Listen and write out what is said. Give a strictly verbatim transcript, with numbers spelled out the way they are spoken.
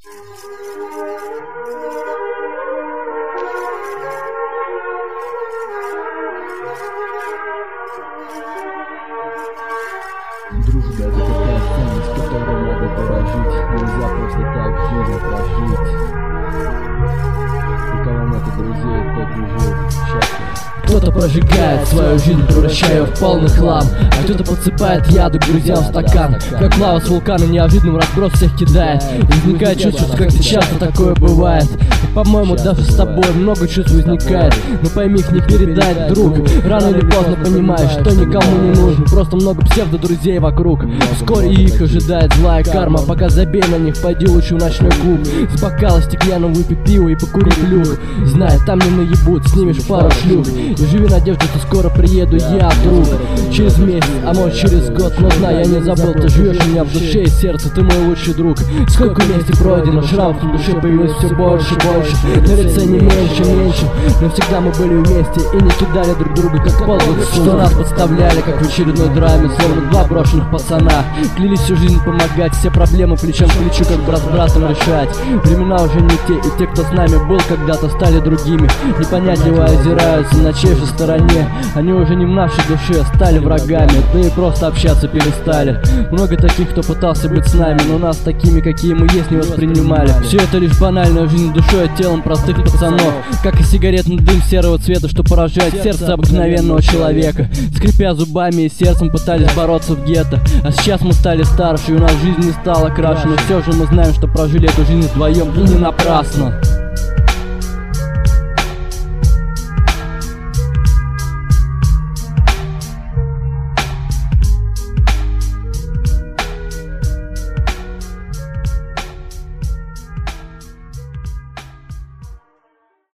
Дружба — это такая ценность, которой надо дорожить. Нельзя просто так жизнь прожить. У кого нет друзей, тот не жил счастливо. Кто-то прожигает свою жизнь, превращая ее в полный хлам, а кто-то подсыпает яду к друзьям в стакан. Как лава с вулкана неожиданным разброс всех кидает. И возникает чувство, что как-то часто такое бывает. И, по-моему, даже с тобой много чувств возникает. Но пойми, их не передать, друг. Рано или поздно понимаешь, что никому не нужно. Просто много псевдо-друзей вокруг. Вскоре их ожидает злая карма. Пока забей на них, пойди лучше в ночной клуб. С бокала стеклянным выпей пиво и покури плюх. Зная, там не наебут, снимешь пару шлюх. И живи надеждой, что скоро приеду я, друг. Через месяц, а может через год. Но знай, я не забыл, ты живешь у меня в душе и сердце, ты мой лучший друг. Сколько вместе пройдено, шрамов на душе появилось все больше, больше. На лице не меньше, меньше. Но всегда мы были вместе и не кидали друг друга как подлых. Что нас подставляли, как в очередной драме, словно два брошенных пацана. Клялись всю жизнь помогать, все проблемы плечом к плечу, как брат с братом решать. Времена уже не те, и те, кто с нами был когда-то, стали другими. Непонятливо озираются на чьей же стороне. Они уже не в нашей душе, стали врагами. Да и просто общаться перестали. Много таких, кто пытался быть с нами, но нас такими, какие мы есть, не воспринимали. Все это лишь банальная жизнь душой и телом простых пацанов. Как и сигаретный дым серого цвета, что поражает сердце обыкновенного человека. Скрипя зубами и сердцем пытались бороться в гетто. А сейчас мы стали старше, и у нас жизнь не стала краше. Но все же мы знаем, что прожили эту жизнь вдвоем и не напрасно.